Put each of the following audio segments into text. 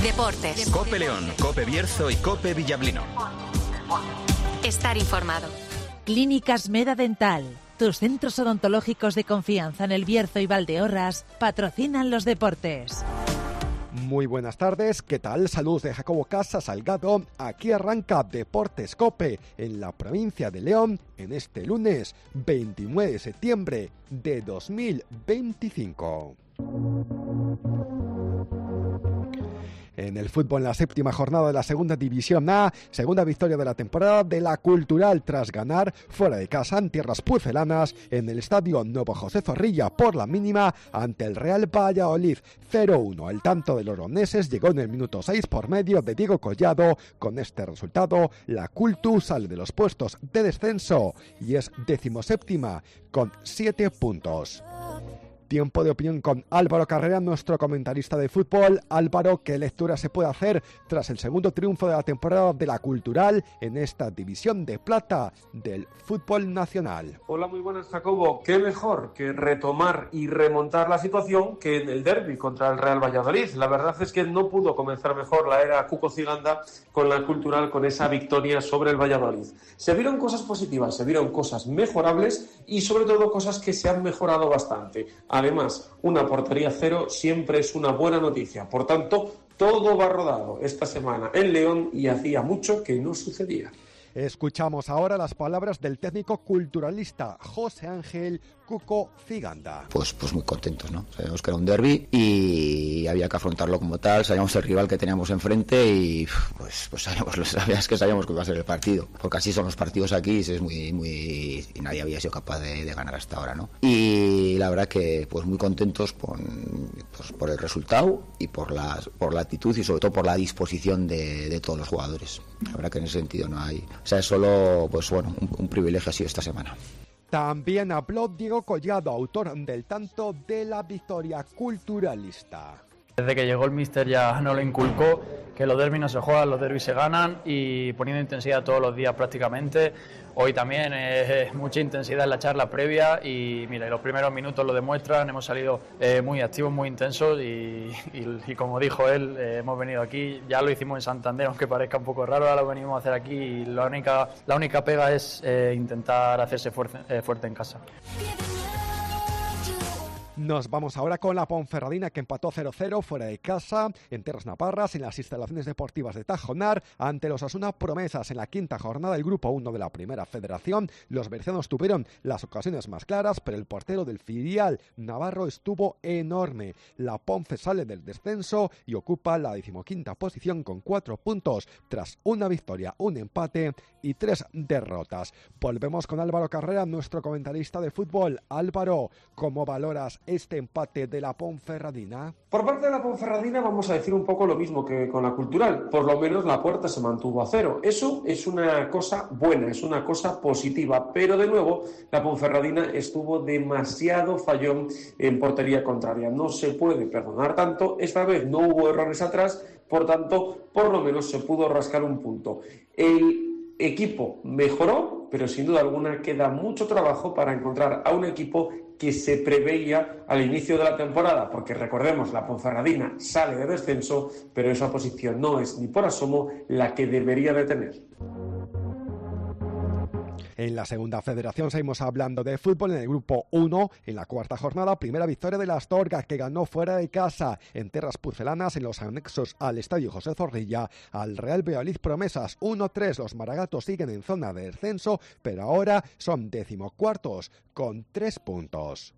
Deportes. COPE León, COPE Bierzo y COPE Villablino. Estar informado. Clínicas Meda Dental. Tus centros odontológicos de confianza en El Bierzo y Valdeorras patrocinan los deportes. Muy buenas tardes, ¿qué tal? Saludos de Jacobo Casa Salgado. Aquí arranca Deportes COPE en la provincia de León en este lunes 29 de septiembre de 2025. En el fútbol, en la séptima jornada de la segunda división A, segunda victoria de la temporada de la Cultural tras ganar fuera de casa en tierras pucelanas en el estadio Nuevo José Zorrilla por la mínima ante el Real Valladolid 0-1. El tanto de los leoneses llegó en el minuto 6 por medio de Diego Collado. Con este resultado, la Cultu sale de los puestos de descenso y es 17ª con 7 puntos. Tiempo de opinión con Álvaro Carrera, nuestro comentarista de fútbol. Álvaro, ¿qué lectura se puede hacer tras el segundo triunfo de la temporada de la Cultural en esta división de plata del fútbol nacional? Hola, muy buenas, Jacobo. Qué mejor que retomar y remontar la situación que en el derbi contra el Real Valladolid. La verdad es que no pudo comenzar mejor la era Cuco Ciganda con la Cultural, con esa victoria sobre el Valladolid. Se vieron cosas positivas, se vieron cosas mejorables y sobre todo cosas que se han mejorado bastante. Además, una portería cero siempre es una buena noticia. Por tanto, todo va rodado esta semana en León y hacía mucho que no sucedía. Escuchamos ahora las palabras del técnico culturalista José Ángel Cuco Ciganda. Pues muy contentos, ¿no? Sabíamos que era un derbi y había que afrontarlo como tal. Sabíamos el rival que teníamos enfrente y pues sabías que sabíamos que iba a ser el partido, porque así son los partidos aquí, es muy y nadie había sido capaz de ganar hasta ahora, ¿no? Y la verdad que pues muy contentos por el resultado y por la actitud y sobre todo por la disposición de todos los jugadores. La verdad que en ese sentido no hay, o sea, es solo pues bueno, un privilegio ha sido esta semana. También habló Diego Collado, autor del tanto de la victoria culturalista. Desde que llegó el míster ya no le inculcó que los derbis no se juegan, los derbis se ganan y poniendo intensidad todos los días prácticamente. Hoy también mucha intensidad en la charla previa y mira, los primeros minutos lo demuestran, hemos salido muy activos, muy intensos y como dijo él, hemos venido aquí, ya lo hicimos en Santander, aunque parezca un poco raro, ahora lo venimos a hacer aquí y la única pega es intentar hacerse fuerte en casa. Nos vamos ahora con la Ponferradina, que empató 0-0 fuera de casa en Terras Navarras en las instalaciones deportivas de Tajonar ante los Osasuna Promesas en la quinta jornada del Grupo 1 de la Primera Federación. Los bercianos tuvieron las ocasiones más claras, pero el portero del filial navarro estuvo enorme. La Ponfe sale del descenso y ocupa la 15ª posición con 4 puntos tras una victoria, un empate y 3 derrotas. Volvemos con Álvaro Carrera, nuestro comentarista de fútbol. Álvaro, ¿cómo valoras este empate de la Ponferradina? Por parte de la Ponferradina vamos a decir un poco lo mismo que con la Cultural. Por lo menos la puerta se mantuvo a 0. Eso es una cosa buena, es una cosa positiva. Pero de nuevo, la Ponferradina estuvo demasiado fallón en portería contraria. No se puede perdonar tanto. Esta vez no hubo errores atrás. Por tanto, por lo menos se pudo rascar un punto. El equipo mejoró, pero sin duda alguna queda mucho trabajo para encontrar a un equipo que se preveía al inicio de la temporada, porque recordemos, la Ponferradina sale de descenso, pero esa posición no es ni por asomo la que debería de tener. En la segunda federación seguimos hablando de fútbol en el Grupo 1, en la cuarta jornada, primera victoria de la Astorga, que ganó fuera de casa en Terras Pucelanas en los anexos al Estadio José Zorrilla al Real Valladolid Promesas 1-3. Los maragatos siguen en zona de descenso, pero ahora son 14º con 3 puntos.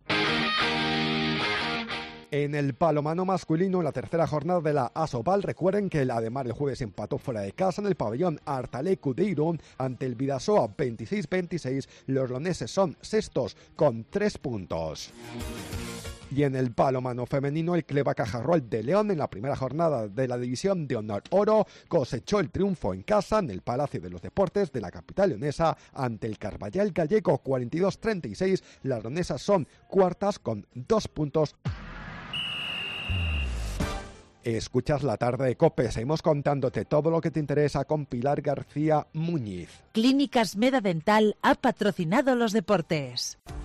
En el balonmano masculino, en la tercera jornada de la ASOBAL, recuerden que el Ademar el jueves empató fuera de casa en el pabellón Artalecu de Irún ante el Bidasoa 26-26. Los leoneses son sextos con 3 puntos. Y en el balonmano femenino, el Cleva Cajarrol de León, en la primera jornada de la División de Honor Oro, cosechó el triunfo en casa en el Palacio de los Deportes de la capital leonesa ante el Carballal Gallego 42-36. Las leonesas son cuartas con 2 puntos. Escuchas La Tarde de COPE. Seguimos contándote todo lo que te interesa con Pilar García Muñiz. Clínicas Meda Dental ha patrocinado los deportes.